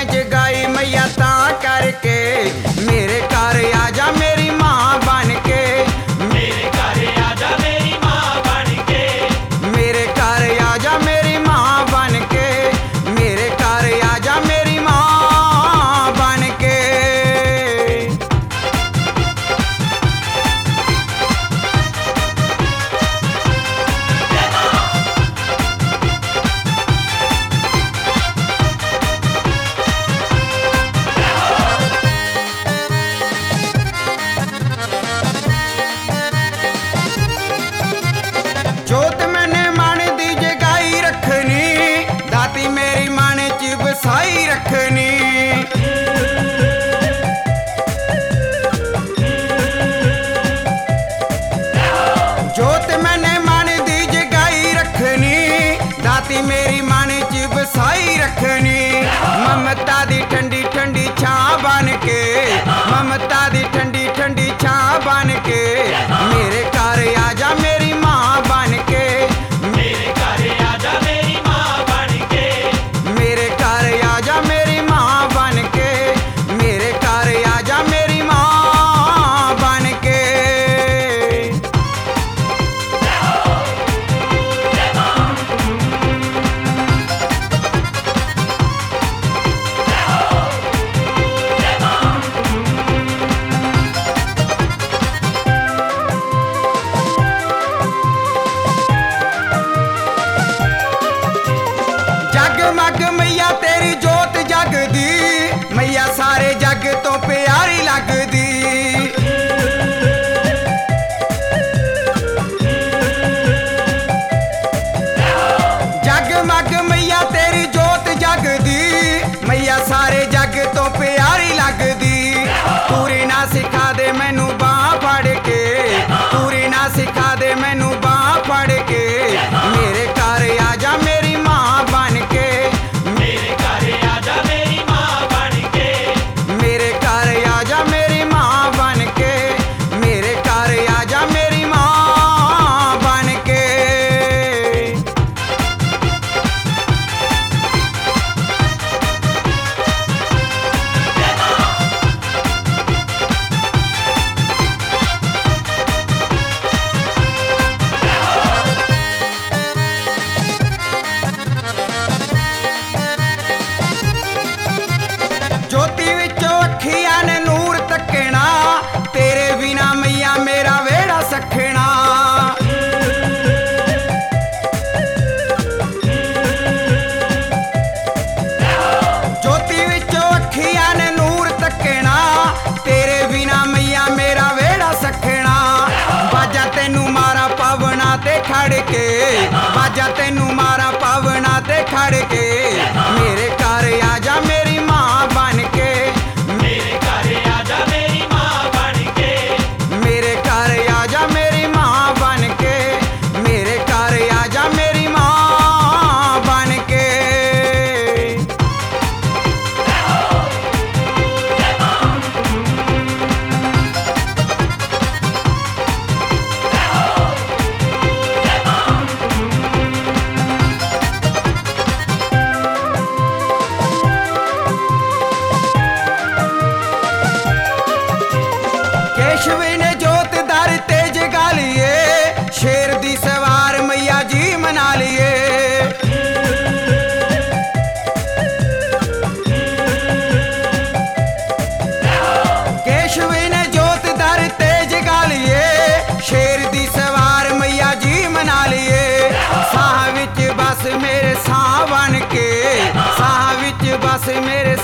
मैं जगाई मैया ता करके, मेरे घर आजा मेरी माँ बन के, मेरे घर आजा मेरी माँ बन के, मेरे घर आजा मेरी माँ बन के, मेरे घर आजा मेरी माँ बन के। जोत मैंने मन दी जगाई रखनी, दाती मेरी मन च बसाई रखनी, जोत मैंने मन दी जगाई रखनी, दाती मेरी मन च बसाई रखनी। ममता दी ठंडी ठंडी छां बन के, ममता दी ठंडी ठंडी छां बन के, मेरे घर आजा मेरी माँ बन के, मेरे घर आजा मेरी माँ बन के, मेरे घर आजा मेरी माँ बन के, मेरे घर आजा मेरी माँ बन के। जगमग मैया तेरी जोत जगदी, मैया सारे जग तो प्यारी लगदी, जगमग मैया तेरी जोत जगदी, मैया सारे जग तो प्यारी लगदी। पूरी ना सिखा दे मैनू बांह फड़ के, पूरी ना सिखा दे मैनू बांह फड़ के, मेरे घर आजा मेरी माँ बन के, मेरे घर आजा मेरी माँ बन के, मेरे घर आजा मेरी माँ बन के, मेरे घर आजा मेरी माँ बन के। ज्योति विचों अखियां ने नूर तकना, तेरे बिना मैया मेरा वेड़ा सखना, ज्योति विचों अखियां ने नूर तकना, तेरे बिना मैया मेरा वेड़ा सखना। बाजा तेनू मारा पावना ते खड़ के, बाजा तेनू मारा पावना ते खड़ के, मेरे घर आजा मेरी माँ बन के, मेरे घर आजा मेरी माँ बन के, मेरे घर आजा मेरी माँ बन के, मेरे घर आजा मेरी माँ बन के। केशवी ने जोत दर ते जगा लिए, शेर दी सवार मैया जी मना लिए, केशवी ने जोत दर ते जगा लिए, शेर दी सवार मैया जी मना लिए। साह विच बस मेरे साह बन के, साह विच बस मेरे